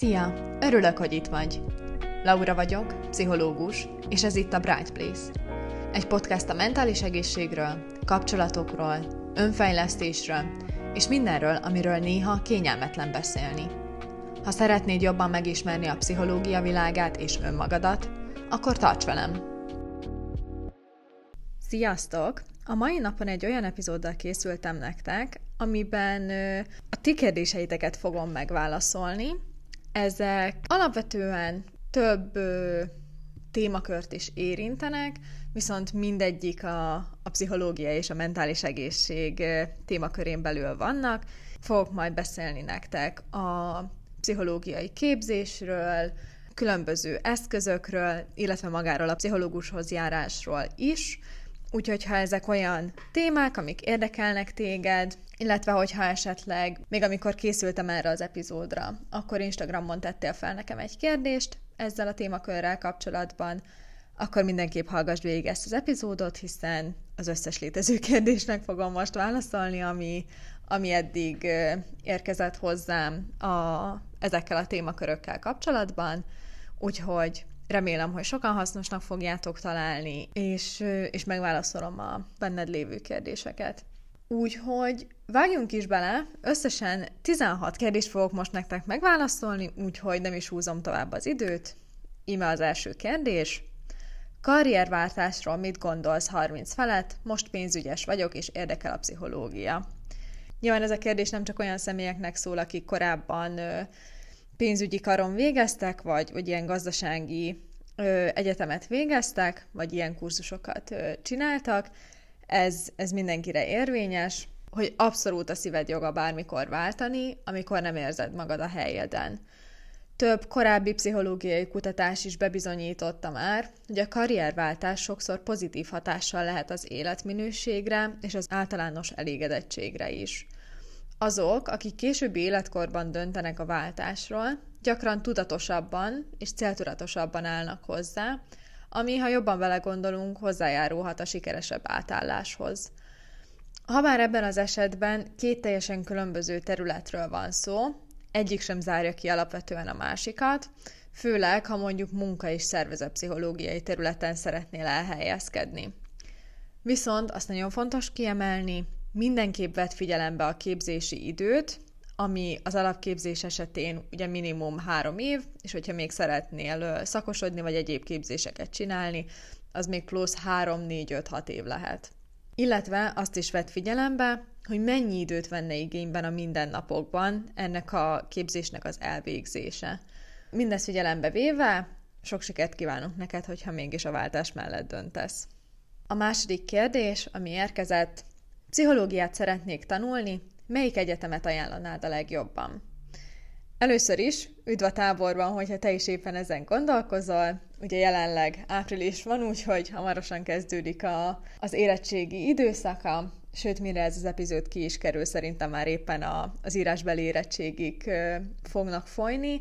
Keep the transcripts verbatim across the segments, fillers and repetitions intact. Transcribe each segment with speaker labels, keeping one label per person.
Speaker 1: Szia! Örülök, hogy itt vagy. Laura vagyok, pszichológus, és ez itt a Bright Place. Egy podcast a mentális egészségről, kapcsolatokról, önfejlesztésről, és mindenről, amiről néha kényelmetlen beszélni. Ha szeretnéd jobban megismerni a pszichológia világát és önmagadat, akkor tarts velem! Sziasztok! A mai napon egy olyan epizóddal készültem nektek, amiben ö, a ti kérdéseiteket fogom megválaszolni. Ezek alapvetően több ö, témakört is érintenek, viszont mindegyik a, a pszichológia és a mentális egészség ö, témakörén belül vannak. Fogok majd beszélni nektek a pszichológiai képzésről, különböző eszközökről, illetve magáról a pszichológushoz járásról is. Úgyhogy ha ezek olyan témák, amik érdekelnek téged, illetve hogyha esetleg, még amikor készültem erre az epizódra, akkor Instagramon tettél fel nekem egy kérdést ezzel a témakörrel kapcsolatban, akkor mindenképp hallgass végig ezt az epizódot, hiszen az összes létező kérdésnek fogom most válaszolni, ami, ami eddig érkezett hozzám a, ezekkel a témakörökkel kapcsolatban. Úgyhogy remélem, hogy sokan hasznosnak fogjátok találni, és, és megválaszolom a benned lévő kérdéseket. Úgyhogy vágjunk is bele, összesen tizenhat kérdést fogok most nektek megválaszolni, úgyhogy nem is húzom tovább az időt. Íme az első kérdés. Karrierváltásról mit gondolsz harminc felett? Most pénzügyes vagyok, és érdekel a pszichológia. Nyilván ez a kérdés nem csak olyan személyeknek szól, akik korábban pénzügyi karon végeztek, vagy, vagy ilyen gazdasági ö, egyetemet végeztek, vagy ilyen kurzusokat ö, csináltak. Ez, ez mindenkire érvényes, hogy abszolút a szíved joga bármikor váltani, amikor nem érzed magad a helyeden. Több korábbi pszichológiai kutatás is bebizonyította már, hogy a karrierváltás sokszor pozitív hatással lehet az életminőségre és az általános elégedettségre is. Azok, akik későbbi életkorban döntenek a váltásról, gyakran tudatosabban és céltudatosabban állnak hozzá, ami, ha jobban vele gondolunk, hozzájárulhat a sikeresebb átálláshoz. Habár ebben az esetben két teljesen különböző területről van szó, egyik sem zárja ki alapvetően a másikat, főleg, ha mondjuk munka- és szervezetpszichológiai területen szeretnél elhelyezkedni. Viszont azt nagyon fontos kiemelni, mindenképp vedd figyelembe a képzési időt, ami az alapképzés esetén ugye minimum három év, és hogyha még szeretnél szakosodni, vagy egyéb képzéseket csinálni, az még plusz három, négy, öt, hat év lehet. Illetve azt is vedd figyelembe, hogy mennyi időt venne igényben a mindennapokban ennek a képzésnek az elvégzése. Mindezt figyelembe véve, sok sikert kívánok neked, hogyha mégis a váltás mellett döntesz. A második kérdés, ami érkezett: pszichológiát szeretnék tanulni, melyik egyetemet ajánlanád a legjobban? Először is, üdv a táborban, hogyha te is éppen ezen gondolkozol. Ugye jelenleg április van, úgyhogy hamarosan kezdődik a, az érettségi időszaka, sőt, mire ez az epizód ki is kerül, szerintem már éppen a, az írásbeli érettségig ö, fognak folyni,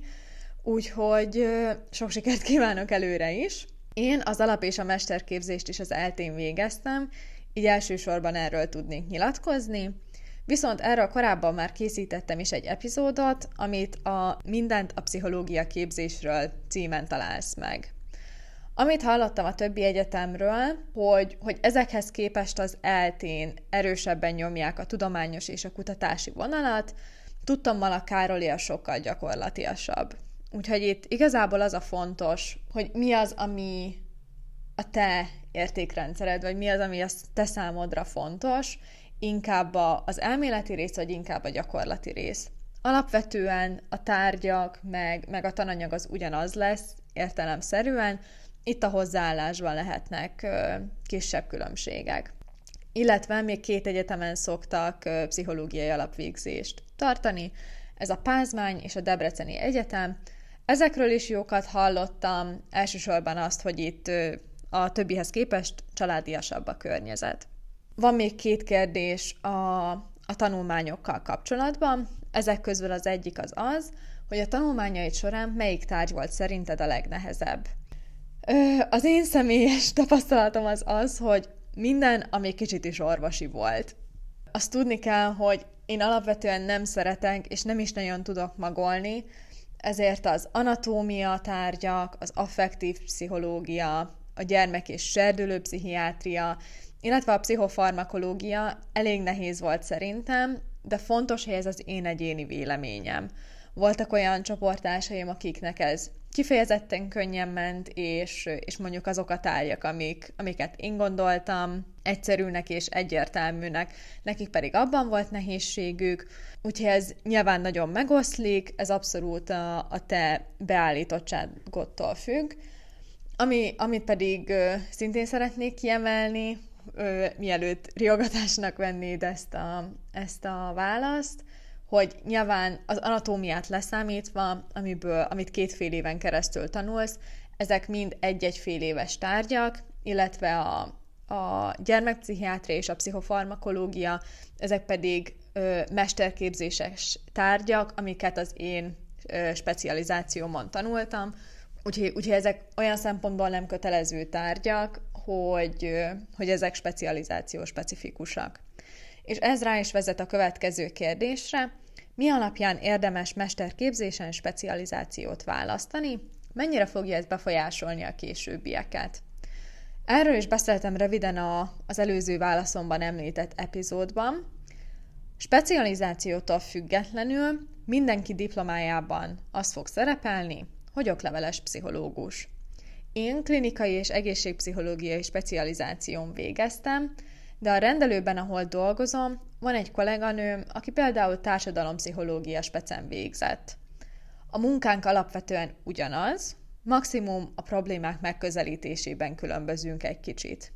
Speaker 1: úgyhogy ö, sok sikert kívánok előre is. Én az alap- és a mesterképzést is az eltén végeztem, így elsősorban erről tudnék nyilatkozni, viszont erről korábban már készítettem is egy epizódot, amit a Mindent a pszichológia képzésről címen találsz meg. Amit hallottam a többi egyetemről, hogy, hogy ezekhez képest az eltén erősebben nyomják a tudományos és a kutatási vonalat, tudtommal a Károly sokkal gyakorlatiasabb. Úgyhogy itt igazából az a fontos, hogy mi az, ami a te értékrendszered, vagy mi az, ami a te számodra fontos, inkább az elméleti rész, vagy inkább a gyakorlati rész. Alapvetően a tárgyak, meg, meg a tananyag az ugyanaz lesz, értelemszerűen, itt a hozzáállásban lehetnek ö, kisebb különbségek. Illetve még két egyetemen szoktak ö, pszichológiai alapvégzést tartani, ez a Pázmány és a Debreceni Egyetem. Ezekről is jókat hallottam, elsősorban azt, hogy itt ö, a többihez képest családiasabb a környezet. Van még két kérdés a, a tanulmányokkal kapcsolatban. Ezek közül az egyik az az, hogy a tanulmányaid során melyik tárgy volt szerinted a legnehezebb. Ö, az én személyes tapasztalatom az az, hogy minden, ami kicsit is orvosi volt. Azt tudni kell, hogy én alapvetően nem szeretek, és nem is nagyon tudok magolni, ezért az anatómia tárgyak, az affektív pszichológia, a gyermek- és serdülőpszichiátria, illetve a pszichofarmakológia elég nehéz volt szerintem, de fontos, hogy ez az én egyéni véleményem. Voltak olyan csoporttársaim, akiknek ez kifejezetten könnyen ment, és, és mondjuk azok a tárgyak, amik, amiket én gondoltam egyszerűnek és egyértelműnek, nekik pedig abban volt nehézségük, úgyhogy ez nyilván nagyon megoszlik, ez abszolút a, a te beállítottságodtól függ. Ami, amit pedig ö, szintén szeretnék kiemelni, ö, mielőtt riogatásnak vennéd ezt a, ezt a választ, hogy nyilván az anatómiát leszámítva, amiből, amit két fél éven keresztül tanulsz, ezek mind egy-egy fél éves tárgyak, illetve a, a gyermekpszichiátria és a pszichofarmakológia, ezek pedig ö, mesterképzéses tárgyak, amiket az én ö, specializációmon tanultam, úgyhogy, úgyhogy ezek olyan szempontból nem kötelező tárgyak, hogy, ö, hogy ezek specializáció specifikusak. És ez rá is vezet a következő kérdésre: mi alapján érdemes mesterképzésen specializációt választani? Mennyire fogja ez befolyásolni a későbbieket? Erről is beszéltem röviden a, az előző válaszomban említett epizódban. Specializációtól függetlenül mindenki diplomájában az fog szerepelni, hogy okleveles pszichológus. Én klinikai és egészségpszichológiai specializáción végeztem, de a rendelőben, ahol dolgozom, van egy kolléganőm, aki például társadalompszichológia specen végzett. A munkánk alapvetően ugyanaz, maximum a problémák megközelítésében különbözünk egy kicsit.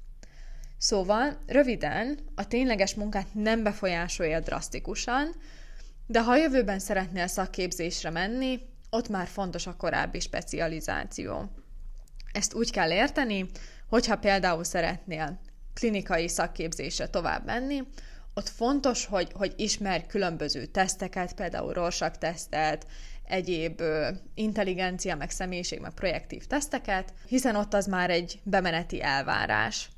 Speaker 1: Szóval, röviden, a tényleges munkát nem befolyásolja drasztikusan, de ha a jövőben szeretnél szakképzésre menni, ott már fontos a korábbi specializáció. Ezt úgy kell érteni, hogyha például szeretnél klinikai szakképzésre tovább menni, ott fontos, hogy, hogy ismerj különböző teszteket, például Rorschach-tesztet, egyéb ö, intelligencia, meg személyiség, meg projektív teszteket, hiszen ott az már egy bemeneti elvárás.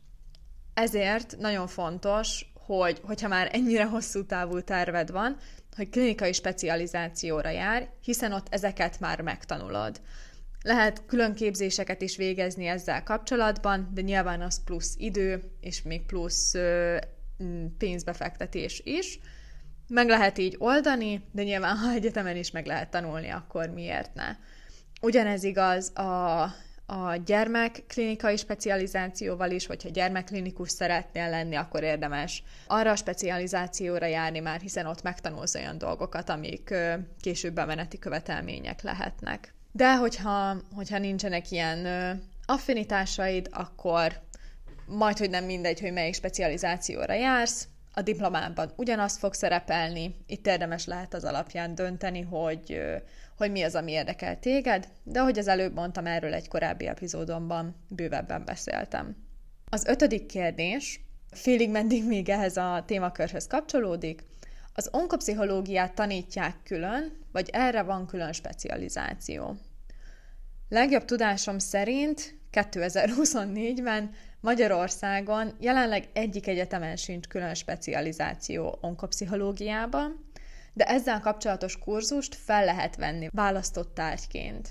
Speaker 1: Ezért nagyon fontos, hogy, hogyha már ennyire hosszú távú terved van, hogy klinikai specializációra járj, hiszen ott ezeket már megtanulod. Lehet külön képzéseket is végezni ezzel kapcsolatban, de nyilván az plusz idő, és még plusz ö, pénzbefektetés is. Meg lehet így oldani, de nyilván, ha egyetemen is meg lehet tanulni, akkor miért ne? Ugyanez igaz a, a gyermekklinikai specializációval is, hogyha gyermekklinikus szeretnél lenni, akkor érdemes arra a specializációra járni már, hiszen ott megtanulsz olyan dolgokat, amik ö, később bemeneti követelmények lehetnek. De hogyha, hogyha nincsenek ilyen ö, affinitásaid, akkor majd, hogy nem mindegy, hogy melyik specializációra jársz, a diplomában ugyanazt fog szerepelni, itt érdemes lehet az alapján dönteni, hogy, ö, hogy mi az, ami érdekel téged, de ahogy az előbb mondtam, erről egy korábbi epizódomban bővebben beszéltem. Az ötödik kérdés, félig meddig még ehhez a témakörhöz kapcsolódik: az onkopszichológiát tanítják külön, vagy erre van külön specializáció? Legjobb tudásom szerint kétezer-huszonnégyben Magyarországon jelenleg egyik egyetemen sincs külön specializáció onkopszichológiában, de ezzel kapcsolatos kurzust fel lehet venni választott tárgyként.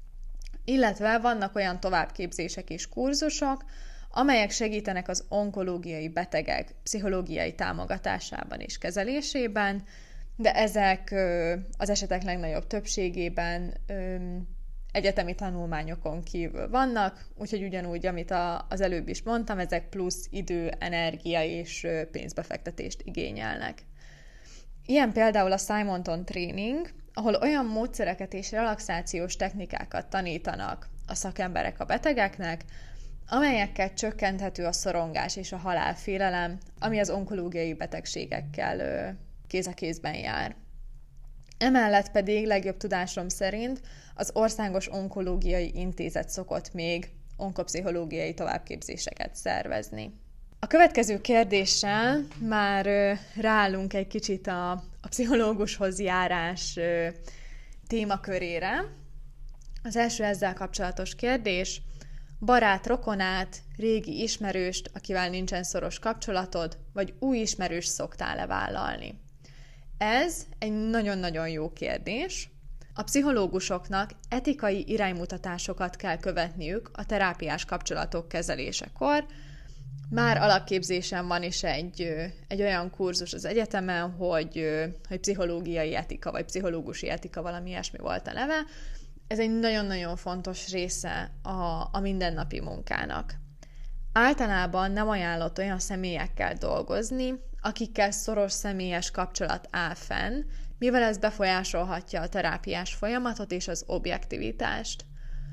Speaker 1: Illetve vannak olyan továbbképzések és kurzusok, amelyek segítenek az onkológiai betegek pszichológiai támogatásában és kezelésében, de ezek az esetek legnagyobb többségében egyetemi tanulmányokon kívül vannak, úgyhogy ugyanúgy, amit a, az előbb is mondtam, ezek plusz idő, energia és pénzbefektetést igényelnek. Ilyen például a Simonton Training, ahol olyan módszereket és relaxációs technikákat tanítanak a szakemberek a betegeknek, amelyekkel csökkenthető a szorongás és a halálfélelem, ami az onkológiai betegségekkel kéz a kézben jár. Emellett pedig legjobb tudásom szerint az Országos Onkológiai Intézet szokott még onkopszichológiai továbbképzéseket szervezni. A következő kérdéssel már ráállunk egy kicsit a, a pszichológushoz járás témakörére. Az első ezzel kapcsolatos kérdés: barát, rokonát, régi ismerőst, akivel nincsen szoros kapcsolatod, vagy új ismerőst szoktál-e vállalni? Ez egy nagyon-nagyon jó kérdés. A pszichológusoknak etikai iránymutatásokat kell követniük a terápiás kapcsolatok kezelésekor. Már alapképzésen van is egy, egy olyan kurzus az egyetemen, hogy, hogy pszichológiai etika, vagy pszichológusi etika, valami ilyesmi volt a neve. Ez egy nagyon-nagyon fontos része a, a mindennapi munkának. Általában nem ajánlott olyan személyekkel dolgozni, akikkel szoros személyes kapcsolat áll fenn, mivel ez befolyásolhatja a terápiás folyamatot és az objektivitást.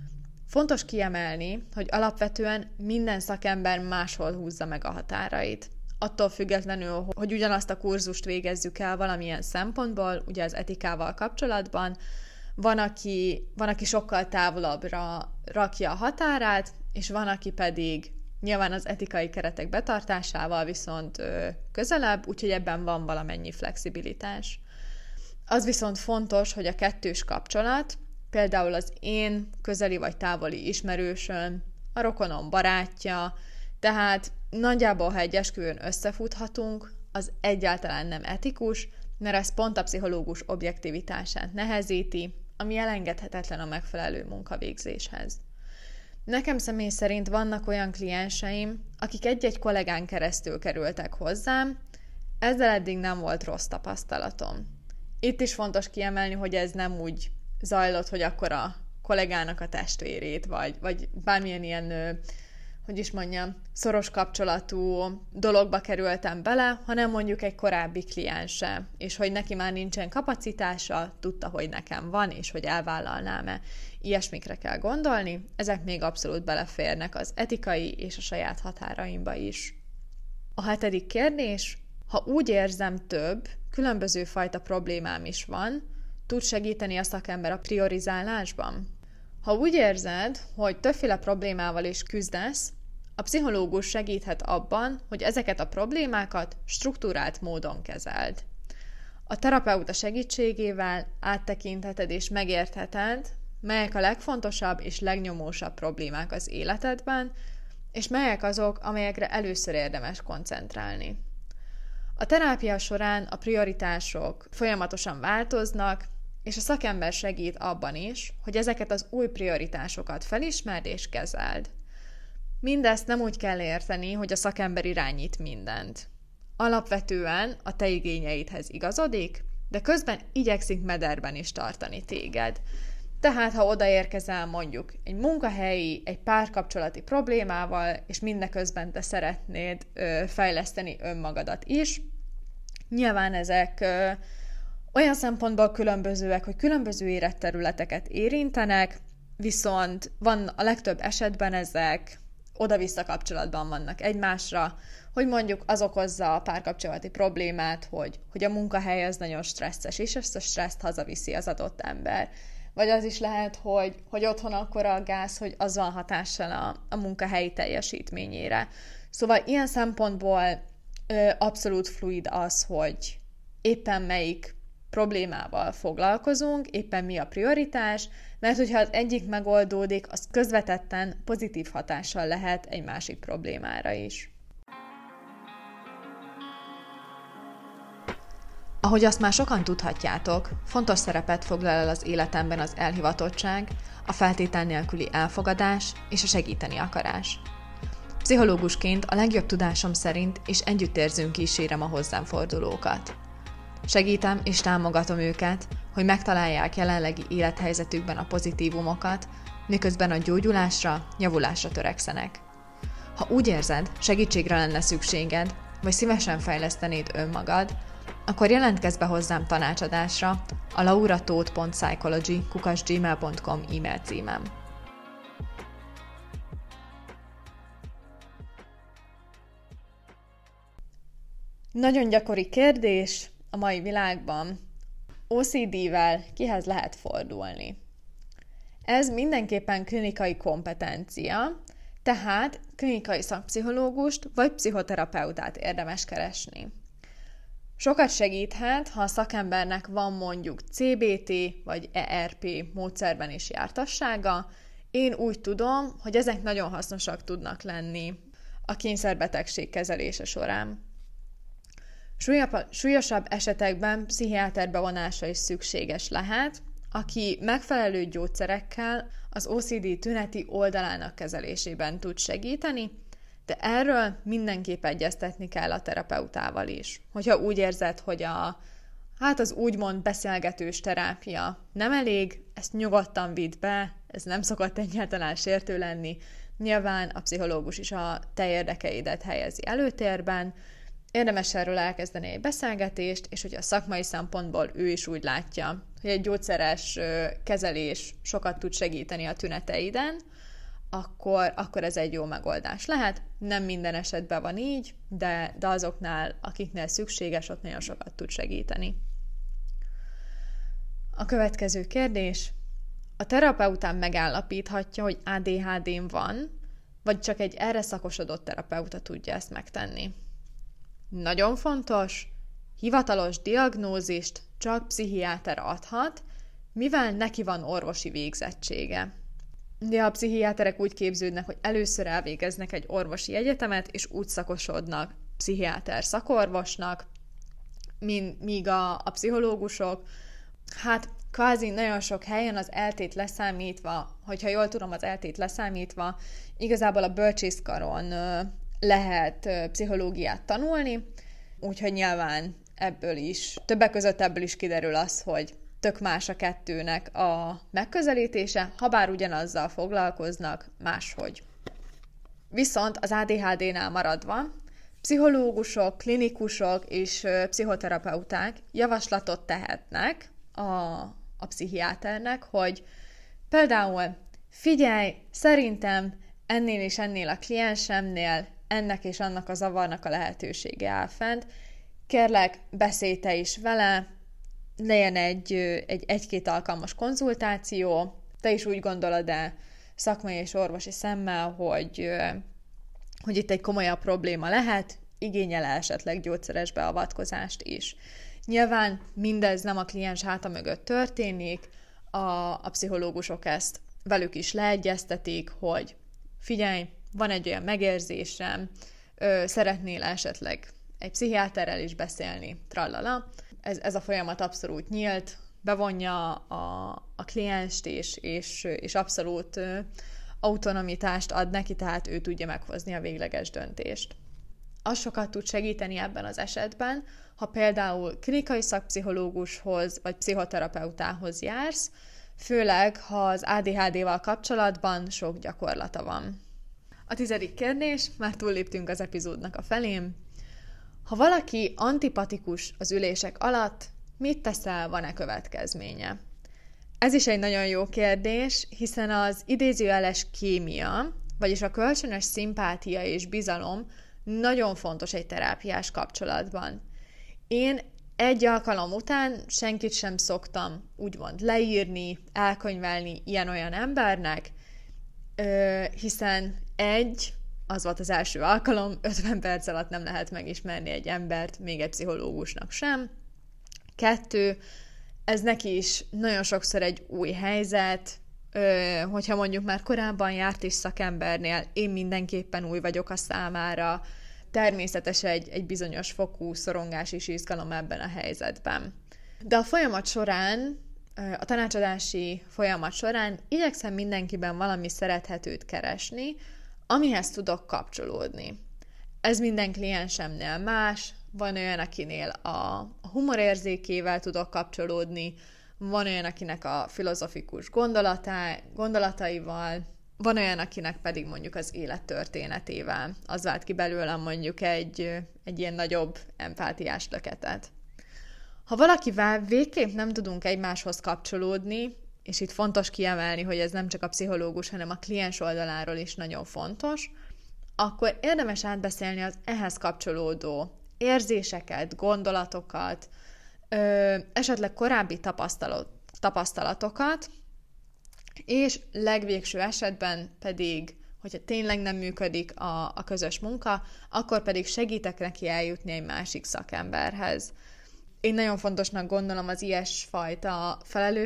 Speaker 1: Fontos kiemelni, hogy alapvetően minden szakember máshol húzza meg a határait. Attól függetlenül, hogy ugyanazt a kurzust végezzük el valamilyen szempontból, ugye az etikával kapcsolatban, van, aki, van, aki sokkal távolabbra rakja a határát, és van, aki pedig nyilván az etikai keretek betartásával viszont ö, közelebb, úgyhogy ebben van valamennyi flexibilitás. Az viszont fontos, hogy a kettős kapcsolat, például az én közeli vagy távoli ismerősöm, a rokonom barátja, tehát nagyjából, ha egy esküvőn összefuthatunk, az egyáltalán nem etikus, mert ez pont a pszichológus objektivitását nehezíti, ami elengedhetetlen a megfelelő munkavégzéshez. Nekem személy szerint vannak olyan klienseim, akik egy-egy kollégán keresztül kerültek hozzám, ezzel eddig nem volt rossz tapasztalatom. Itt is fontos kiemelni, hogy ez nem úgy zajlott, hogy akkor a kollégának a testvérét, vagy, vagy bármilyen ilyen, hogy is mondjam, szoros kapcsolatú dologba kerültem bele, hanem mondjuk egy korábbi kliense, és hogy neki már nincsen kapacitása, tudta, hogy nekem van, és hogy elvállalnám-e. Ilyesmikre kell gondolni, ezek még abszolút beleférnek az etikai és a saját határaimba is. A hetedik kérdés, ha úgy érzem, több, különböző fajta problémám is van, tud segíteni a szakember a priorizálásban? Ha úgy érzed, hogy többféle problémával is küzdesz, a pszichológus segíthet abban, hogy ezeket a problémákat struktúrált módon kezeld. A terapeuta segítségével áttekintheted és megértheted, melyek a legfontosabb és legnyomósabb problémák az életedben, és melyek azok, amelyekre először érdemes koncentrálni. A terápia során a prioritások folyamatosan változnak, és a szakember segít abban is, hogy ezeket az új prioritásokat felismerd és kezeld. Mindezt nem úgy kell érteni, hogy a szakember irányít mindent. Alapvetően a te igényeidhez igazodik, de közben igyekszik mederben is tartani téged. Tehát, ha odaérkezel mondjuk egy munkahelyi, egy párkapcsolati problémával, és mindeközben te szeretnéd ö, fejleszteni önmagadat is, nyilván ezek ö, olyan szempontból különbözőek, hogy különböző életterületeket érintenek, viszont van a legtöbb esetben ezek oda-vissza kapcsolatban vannak egymásra, hogy mondjuk az okozza a párkapcsolati problémát, hogy, hogy a munkahely az nagyon stresszes, és ezt a stresszt hazaviszi az adott ember. Vagy az is lehet, hogy, hogy otthon akkora a gáz, hogy az van hatással a, a munkahelyi teljesítményére. Szóval ilyen szempontból ö, abszolút fluid az, hogy éppen melyik problémával foglalkozunk, éppen mi a prioritás, mert hogyha az egyik megoldódik, az közvetetten pozitív hatással lehet egy másik problémára is. Ahogy azt már sokan tudhatjátok, fontos szerepet foglal el az életemben az elhivatottság, a feltétel nélküli elfogadás és a segíteni akarás. Pszichológusként a legjobb tudásom szerint és együttérzőn kísérem a hozzám fordulókat. Segítem és támogatom őket, hogy megtalálják jelenlegi élethelyzetükben a pozitívumokat, miközben a gyógyulásra, javulásra törekszenek. Ha úgy érzed, segítségre lenne szükséged, vagy szívesen fejlesztenéd önmagad, akkor jelentkezz be hozzám tanácsadásra a lauratóth pont psychology kukac gmail pont com e-mail címem. Nagyon gyakori kérdés a mai világban: o cé dé-vel kihez lehet fordulni? Ez mindenképpen klinikai kompetencia, tehát klinikai szakpszichológust vagy pszichoterapeutát érdemes keresni. Sokat segíthet, ha a szakembernek van mondjuk cé bé té vagy é er pé módszerben is jártassága. Én úgy tudom, hogy ezek nagyon hasznosak tudnak lenni a kényszerbetegség kezelése során. Súlyosabb esetekben pszichiáter bevonása is szükséges lehet, aki megfelelő gyógyszerekkel az o cé dé tüneti oldalának kezelésében tud segíteni, de erről mindenképp egyeztetni kell a terapeutával is. Hogyha úgy érzed, hogy a, hát az úgymond beszélgetős terápia nem elég, ezt nyugodtan vidd be, ez nem szokott egyáltalán sértő lenni. Nyilván a pszichológus is a te érdekeidet helyezi előtérben, érdemes erről elkezdeni egy beszélgetést, és hogy a szakmai szempontból ő is úgy látja, hogy egy gyógyszeres kezelés sokat tud segíteni a tüneteiden, akkor, akkor ez egy jó megoldás lehet. Nem minden esetben van így, de, de azoknál, akiknél szükséges, ott nagyon sokat tud segíteni. A következő kérdés. A terapeután megállapíthatja, hogy á dé há dén van, vagy csak egy erre szakosodott terapeuta tudja ezt megtenni? Nagyon fontos, hivatalos diagnózist csak pszichiáter adhat, mivel neki van orvosi végzettsége. De a pszichiáterek úgy képződnek, hogy először elvégeznek egy orvosi egyetemet, és úgy szakosodnak pszichiáter szakorvosnak, míg a, a pszichológusok, hát kvázi nagyon sok helyen az eltét leszámítva, hogyha jól tudom, az eltét leszámítva, igazából a bölcsészkaron lehet pszichológiát tanulni, úgyhogy nyilván ebből is, többek között ebből is kiderül az, hogy tök más a kettőnek a megközelítése, habár ugyanazzal foglalkoznak, máshogy. Viszont az á dé há dénál maradva, pszichológusok, klinikusok és pszichoterapeuták javaslatot tehetnek a, a pszichiáternek, hogy például figyelj, szerintem ennél és ennél a kliensemnél ennek és annak a zavarnak a lehetősége áll fent. Kérlek, beszélj te is vele, legyen egy, egy, egy-két alkalmas konzultáció, te is úgy gondolod-e szakmai és orvosi szemmel, hogy, hogy itt egy komolyabb probléma lehet, igényel esetleg gyógyszeres beavatkozást is. Nyilván mindez nem a kliens háta mögött történik, a, a pszichológusok ezt velük is leegyeztetik, hogy figyelj, van egy olyan megérzésem, ö, szeretnél esetleg egy pszichiáterrel is beszélni, trallala. Ez, ez a folyamat abszolút nyílt, bevonja a, a klienst, és, és, és abszolút ö, autonomitást ad neki, tehát ő tudja meghozni a végleges döntést. Az sokat tud segíteni ebben az esetben, ha például klinikai szakpszichológushoz vagy pszichoterapeutához jársz, főleg, ha az á dé há déval kapcsolatban sok gyakorlata van. A tizedik kérdés, már túlléptünk az epizódnak a felén. Ha valaki antipatikus az ülések alatt, mit teszel, van-e következménye? Ez is egy nagyon jó kérdés, hiszen az idézőjeles kémia, vagyis a kölcsönös szimpátia és bizalom nagyon fontos egy terápiás kapcsolatban. Én egy alkalom után senkit sem szoktam úgymond leírni, elkönyvelni ilyen-olyan embernek, hiszen egy, az volt az első alkalom, ötven perc alatt nem lehet megismerni egy embert, még egy pszichológusnak sem. Kettő, ez neki is nagyon sokszor egy új helyzet, hogyha mondjuk már korábban járt is szakembernél, én mindenképpen új vagyok a számára, természetes egy, egy bizonyos fokú szorongás és izgalom ebben a helyzetben. De a folyamat során, a tanácsadási folyamat során igyekszem mindenkiben valami szerethetőt keresni, amihez tudok kapcsolódni. Ez minden kliensemnél más, van olyan, akinél a humorérzékével tudok kapcsolódni, van olyan, akinek a filozofikus gondolatá, gondolataival, van olyan, akinek pedig mondjuk az élettörténetével. Az vált ki belőlem mondjuk egy, egy ilyen nagyobb empátiás löketet. Ha valakivel végképp nem tudunk egymáshoz kapcsolódni, és itt fontos kiemelni, hogy ez nem csak a pszichológus, hanem a kliens oldaláról is nagyon fontos, akkor érdemes átbeszélni az ehhez kapcsolódó érzéseket, gondolatokat, ö, esetleg korábbi tapasztalat, tapasztalatokat, és legvégső esetben pedig, hogyha tényleg nem működik a, a közös munka, akkor pedig segítek neki eljutni egy másik szakemberhez. Én nagyon fontosnak gondolom az ilyesfajta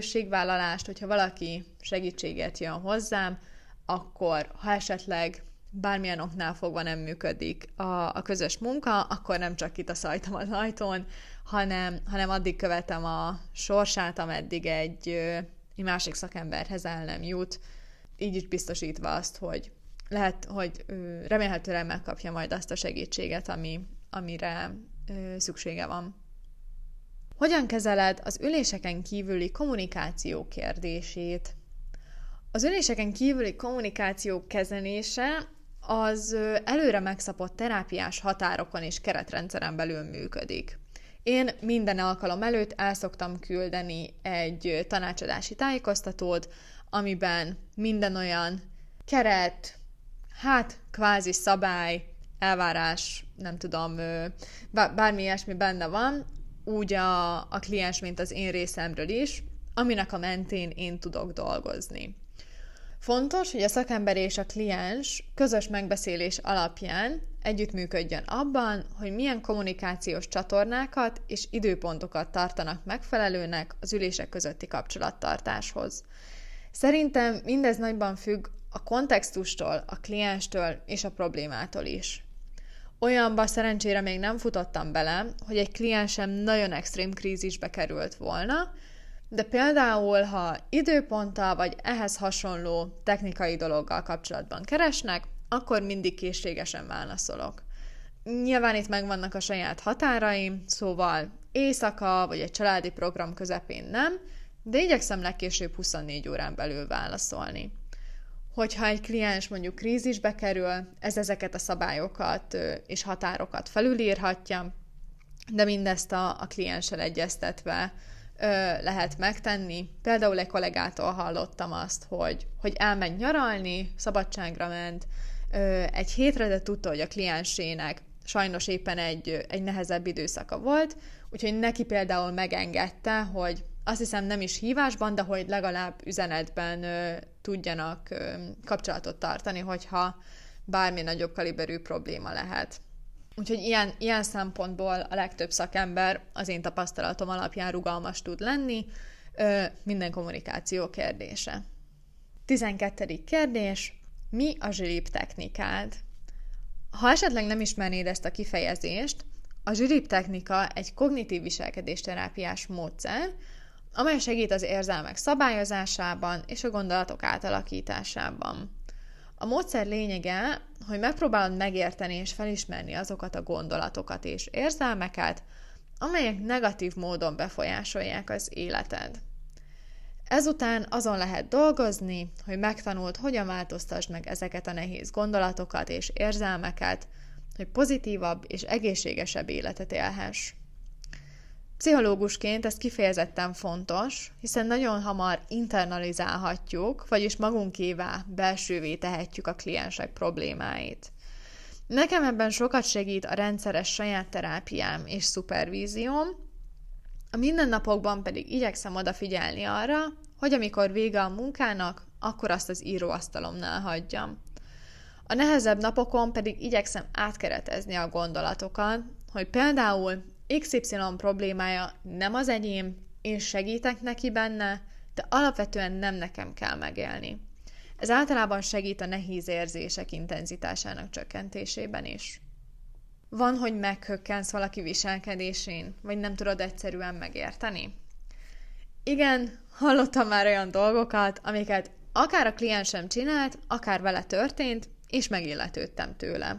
Speaker 1: felelősségvállalást, hogyha valaki segítséget jön hozzám, akkor ha esetleg bármilyen oknál fogva nem működik a, a közös munka, akkor nem csak kitaszajtam az ajtón, hanem, hanem addig követem a sorsát, ameddig egy, egy másik szakemberhez el nem jut, így is biztosítva azt, hogy lehet, hogy remélhetően megkapja majd azt a segítséget, ami, amire szüksége van. Hogyan kezeled az üléseken kívüli kommunikáció kérdését? Az üléseken kívüli kommunikáció kezelése az előre megszabott terápiás határokon és keretrendszeren belül működik. Én minden alkalom előtt el szoktam küldeni egy tanácsadási tájékoztatót, amiben minden olyan keret, hát kvázi szabály, elvárás, nem tudom, bármi ilyesmi benne van, úgy a, a kliens, mint az én részemről is, aminek a mentén én tudok dolgozni. Fontos, hogy a szakember és a kliens közös megbeszélés alapján együttműködjön abban, hogy milyen kommunikációs csatornákat és időpontokat tartanak megfelelőnek az ülések közötti kapcsolattartáshoz. Szerintem mindez nagyban függ a kontextustól, a klienstől és a problémától is. Olyanba szerencsére még nem futottam bele, hogy egy kliensem nagyon extrém krízisbe került volna, de például, ha időponttal vagy ehhez hasonló technikai dologgal kapcsolatban keresnek, akkor mindig készségesen válaszolok. Nyilván itt megvannak a saját határaim, szóval éjszaka vagy egy családi program közepén nem, de igyekszem legkésőbb huszonnégy órán belül válaszolni. Hogyha egy kliens mondjuk krízisbe kerül, ez ezeket a szabályokat és határokat felülírhatja, de mindezt a, a klienssel egyeztetve ö, lehet megtenni. Például egy kollégától hallottam azt, hogy, hogy elmegy nyaralni, szabadságra ment ö, egy hétre, de tudta, hogy a kliensének sajnos éppen egy, egy nehezebb időszaka volt, úgyhogy neki például megengedte, hogy azt hiszem nem is hívásban, de hogy legalább üzenetben ö, tudjanak ö, kapcsolatot tartani, hogyha bármi nagyobb kaliberű probléma lehet. Úgyhogy ilyen, ilyen szempontból a legtöbb szakember az én tapasztalatom alapján rugalmas tud lenni, ö, minden kommunikáció kérdése. tizenkettedik kérdés. Mi a zsilip technikád? Ha esetleg nem ismernéd ezt a kifejezést, a zsilip technika egy kognitív viselkedésterápiás módszer, amely segít az érzelmek szabályozásában és a gondolatok átalakításában. A módszer lényege, hogy megpróbálod megérteni és felismerni azokat a gondolatokat és érzelmeket, amelyek negatív módon befolyásolják az életed. Ezután azon lehet dolgozni, hogy megtanuld, hogyan változtasd meg ezeket a nehéz gondolatokat és érzelmeket, hogy pozitívabb és egészségesebb életet élhess. Pszichológusként ez kifejezetten fontos, hiszen nagyon hamar internalizálhatjuk, vagyis magunkévá, belsővé tehetjük a kliensek problémáit. Nekem ebben sokat segít a rendszeres saját terápiám és szupervízióm, a mindennapokban pedig igyekszem odafigyelni arra, hogy amikor vége a munkának, akkor azt az íróasztalomnál hagyjam. A nehezebb napokon pedig igyekszem átkeretezni a gondolatokat, hogy például iksz ipszilon problémája nem az enyém, én segítek neki benne, de alapvetően nem nekem kell megélni. Ez általában segít a nehéz érzések intenzitásának csökkentésében is. Van, hogy meghökkensz valaki viselkedésén, vagy nem tudod egyszerűen megérteni? Igen, hallottam már olyan dolgokat, amiket akár a kliensem csinált, akár vele történt, és megilletődtem tőle.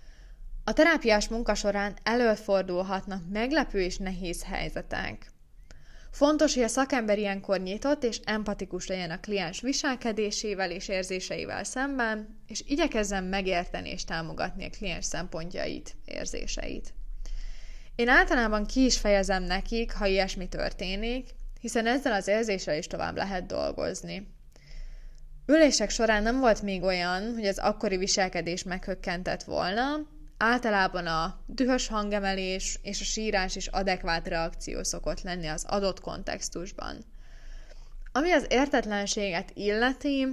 Speaker 1: A terápiás munka során előfordulhatnak meglepő és nehéz helyzetek. Fontos, hogy a szakember ilyenkor nyitott és empatikus legyen a kliens viselkedésével és érzéseivel szemben, és igyekezzen megérteni és támogatni a kliens szempontjait, érzéseit. Én általában ki is fejezem nekik, ha ilyesmi történik, hiszen ezzel az érzéssel is tovább lehet dolgozni. Ülések során nem volt még olyan, hogy az akkori viselkedés meghökkentett volna, általában a dühös hangemelés és a sírás is adekvát reakció szokott lenni az adott kontextusban. Ami az értetlenséget illeti,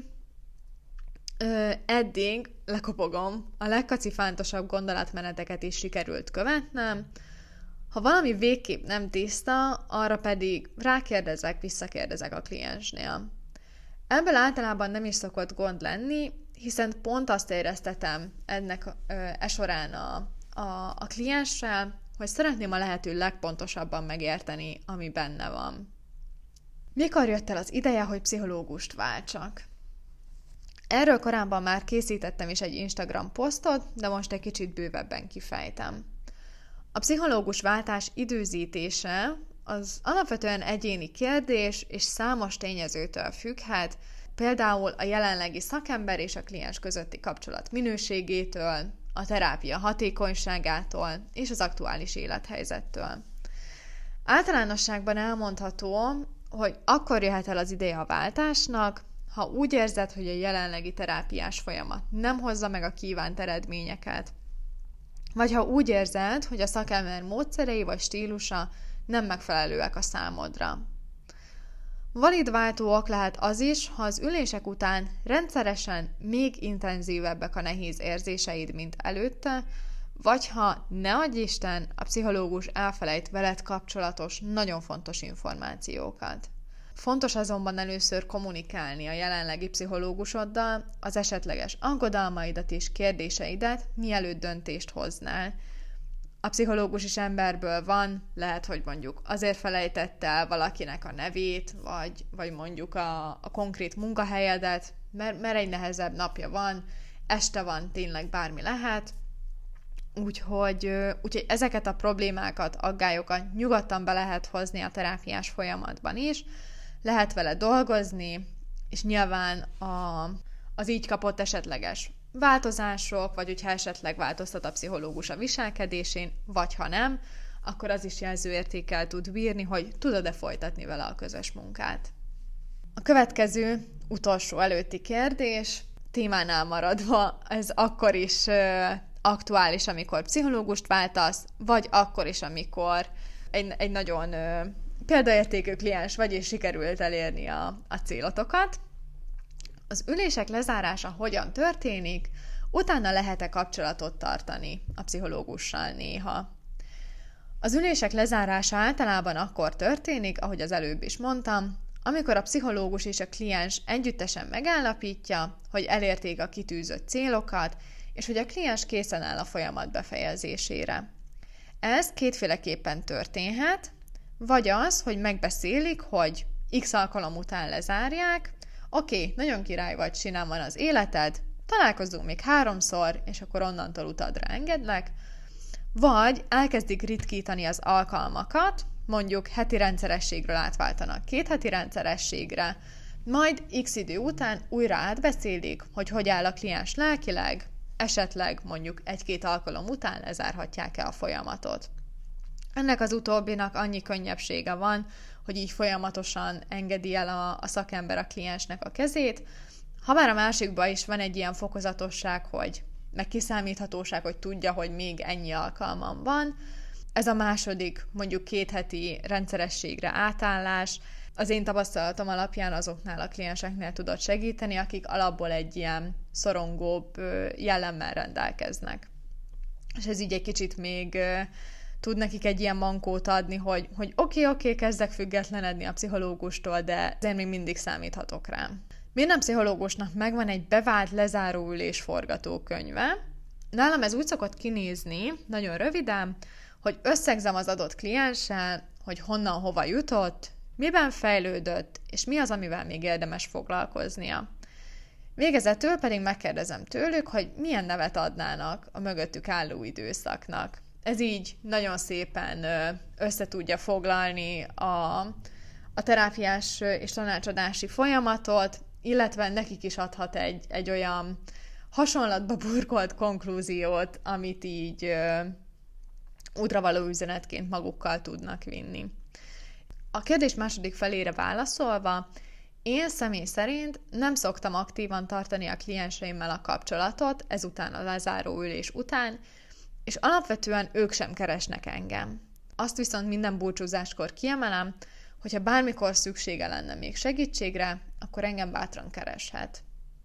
Speaker 1: ö, eddig, lekopogom, a legkacifántosabb gondolatmeneteket is sikerült követnem. Ha valami végképp nem tiszta, arra pedig rákérdezek, visszakérdezek a kliensnél. Ebből általában nem is szokott gond lenni, hiszen pont azt éreztetem ennek e során a, a, a klienssel, hogy szeretném a lehető legpontosabban megérteni, ami benne van. Mikor jött el az ideje, hogy pszichológust váltsak? Erről korábban már készítettem is egy Instagram posztot, de most egy kicsit bővebben kifejtem. A pszichológus váltás időzítése az alapvetően egyéni kérdés, és számos tényezőtől függhet, például a jelenlegi szakember és a kliens közötti kapcsolat minőségétől, a terápia hatékonyságától és az aktuális élethelyzettől. Általánosságban elmondható, hogy akkor jöhet el az ideje a váltásnak, ha úgy érzed, hogy a jelenlegi terápiás folyamat nem hozza meg a kívánt eredményeket, vagy ha úgy érzed, hogy a szakember módszerei vagy stílusa nem megfelelőek a számodra. Valid váltó ok lehet az is, ha az ülések után rendszeresen még intenzívebbek a nehéz érzéseid, mint előtte, vagy ha, ne adj Isten, a pszichológus elfelejt veled kapcsolatos, nagyon fontos információkat. Fontos azonban először kommunikálni a jelenlegi pszichológusoddal az esetleges aggodalmaidat és kérdéseidet, mielőtt döntést hoznál. A pszichológus is emberből van, lehet, hogy mondjuk azért felejtette el valakinek a nevét, vagy, vagy mondjuk a, a konkrét munkahelyedet, mert, mert egy nehezebb napja van, este van, tényleg bármi lehet. Úgyhogy, úgyhogy ezeket a problémákat, aggályokat nyugodtan be lehet hozni a terápiás folyamatban is, lehet vele dolgozni, és nyilván a, az így kapott esetleges változások, vagy hogyha esetleg változtat a pszichológus a viselkedésén, vagy ha nem, akkor az is jelzőértékkel tud bírni, hogy tudod-e folytatni vele a közös munkát. A következő, utolsó előtti kérdés, témánál maradva, ez akkor is uh, aktuális, amikor pszichológust váltasz, vagy akkor is, amikor egy, egy nagyon uh, példaértékű kliens vagy, és sikerült elérni a, a célotokat. Az ülések lezárása hogyan történik, utána lehet-e kapcsolatot tartani a pszichológussal néha. Az ülések lezárása általában akkor történik, ahogy az előbb is mondtam, amikor a pszichológus és a kliens együttesen megállapítja, hogy elérték a kitűzött célokat, és hogy a kliens készen áll a folyamat befejezésére. Ez kétféleképpen történhet, vagy az, hogy megbeszélik, hogy x alkalom után lezárják, oké, okay, nagyon király vagy, simán van az életed, találkozzunk még háromszor, és akkor onnantól utadra engedlek, vagy elkezdik ritkítani az alkalmakat, mondjuk heti rendszerességről átváltanak két heti rendszerességre, majd x idő után újra átbeszélik, hogy hogy áll a kliens lelkileg, esetleg mondjuk egy-két alkalom után lezárhatják-e a folyamatot. Ennek az utóbbinak annyi könnyebbsége van, hogy így folyamatosan engedi el a, a szakember a kliensnek a kezét. Ha már a másikban is van egy ilyen fokozatosság, hogy meg kiszámíthatóság, hogy tudja, hogy még ennyi alkalmam van, ez a második, mondjuk két heti rendszerességre átállás az én tapasztalatom alapján azoknál a klienseknél tudott segíteni, akik alapból egy ilyen szorongóbb jellemmel rendelkeznek. És ez így egy kicsit még tud nekik egy ilyen mankót adni, hogy, hogy oké, okay, oké, okay, kezdek függetlenedni a pszichológustól, de azért még mindig számíthatok rám. Minden pszichológusnak megvan egy bevált lezáróülés forgatókönyve. Nálam ez úgy szokott kinézni, nagyon röviden, hogy összegzem az adott klienssel, hogy honnan hova jutott, miben fejlődött, és mi az, amivel még érdemes foglalkoznia. Végezetül pedig megkérdezem tőlük, hogy milyen nevet adnának a mögöttük álló időszaknak. Ez így nagyon szépen össze tudja foglalni a, a terápiás és tanácsadási folyamatot, illetve nekik is adhat egy, egy olyan hasonlatba burkolt konklúziót, amit így ö, útravaló üzenetként magukkal tudnak vinni. A kérdés második felére válaszolva, én személy szerint nem szoktam aktívan tartani a klienseimmel a kapcsolatot, ezután a lezáró ülés után, és alapvetően ők sem keresnek engem. Azt viszont minden búcsúzáskor kiemelem, hogyha bármikor szüksége lenne még segítségre, akkor engem bátran kereshet.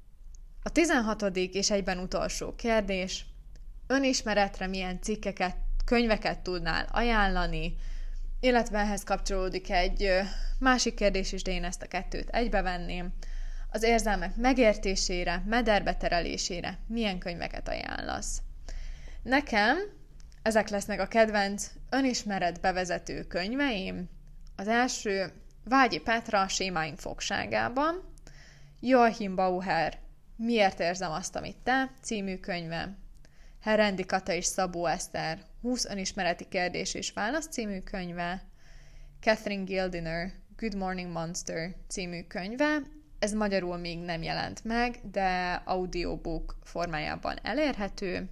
Speaker 1: A tizenhatodik és egyben utolsó kérdés, önismeretre milyen cikkeket, könyveket tudnál ajánlani, illetve ehhez kapcsolódik egy másik kérdés is, de én ezt a kettőt egybevenném. az érzelmek megértésére, mederbe terelésére milyen könyveket ajánlasz. Nekem ezek lesznek a kedvenc önismeret bevezető könyveim. Az első Vágyi Petra Sémáink fogságában, Joachim Bauer Miért érzem azt, amit te című könyve, Herendi Kata és Szabó Eszter húsz önismereti kérdés és válasz című könyve, Catherine Gildiner Good Morning Monster című könyve. Ez magyarul még nem jelent meg, de audiobook formájában elérhető.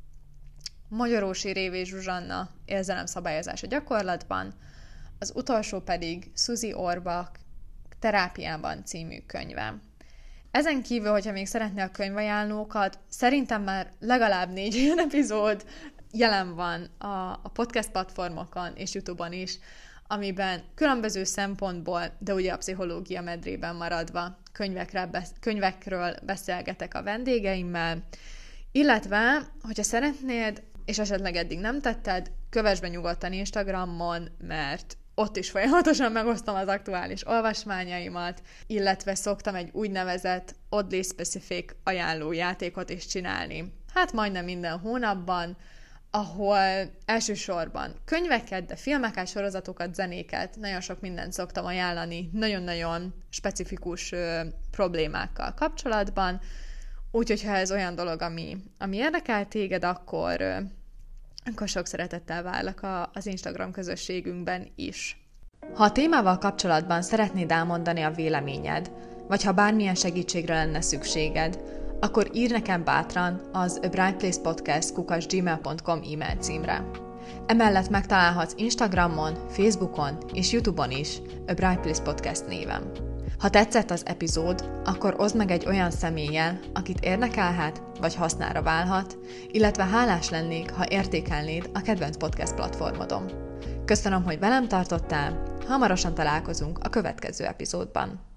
Speaker 1: Magyarósi Révé Zsuzsanna Érzelemszabályozás a gyakorlatban, az utolsó pedig Suzy Orbach Terápiában című könyve. Ezen kívül, hogyha még szeretné a könyvajánlókat, szerintem már legalább négy olyan epizód jelen van a, a podcast platformokon és YouTube-on is, amiben különböző szempontból, de ugye a pszichológia medrében maradva könyvekre, könyvekről beszélgetek a vendégeimmel, illetve, hogyha szeretnéd, és esetleg eddig nem tetted, kövess be nyugodtan Instagramon, mert ott is folyamatosan megosztom az aktuális olvasmányaimat, illetve szoktam egy úgynevezett oddly specific ajánlójátékot is csinálni. Hát majdnem minden hónapban, ahol elsősorban könyveket, de filmeket, sorozatokat, zenéket, nagyon sok mindent szoktam ajánlani, nagyon-nagyon specifikus ö, problémákkal kapcsolatban. Úgyhogy ha ez olyan dolog, ami, ami érdekel téged, akkor, ö, akkor sok szeretettel várlak a, az Instagram közösségünkben is. Ha a témával kapcsolatban szeretnéd elmondani a véleményed, vagy ha bármilyen segítségre lenne szükséged, akkor írj nekem bátran az a bright place podcast kukac gmail pont com e-mail címre. Emellett megtalálhatsz Instagramon, Facebookon és YouTube-on is a Bright Place Podcast néven. Ha tetszett az epizód, akkor oszd meg egy olyan személlyel, akit érdekelhet vagy hasznára válhat, illetve hálás lennék, ha értékelnéd a kedvenc podcast platformodon. Köszönöm, hogy velem tartottál, hamarosan találkozunk a következő epizódban.